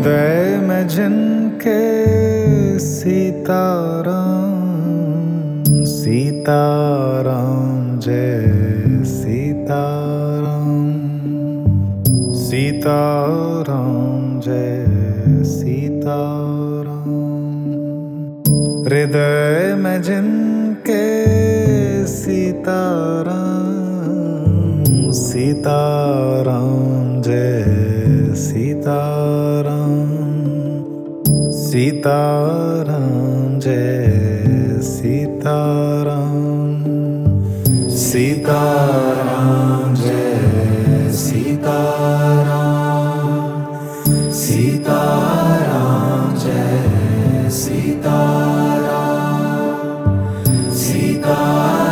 हृदय में जिनके सीताराम सीताराम जय सीताराम सीताराम जय सीताराम। हृदय में जिनके सीताराम सीताराम जय सीताराम सीताराम जय सीताराम सीताराम जय सीताराम सीताराम जय सीताराम सीताराम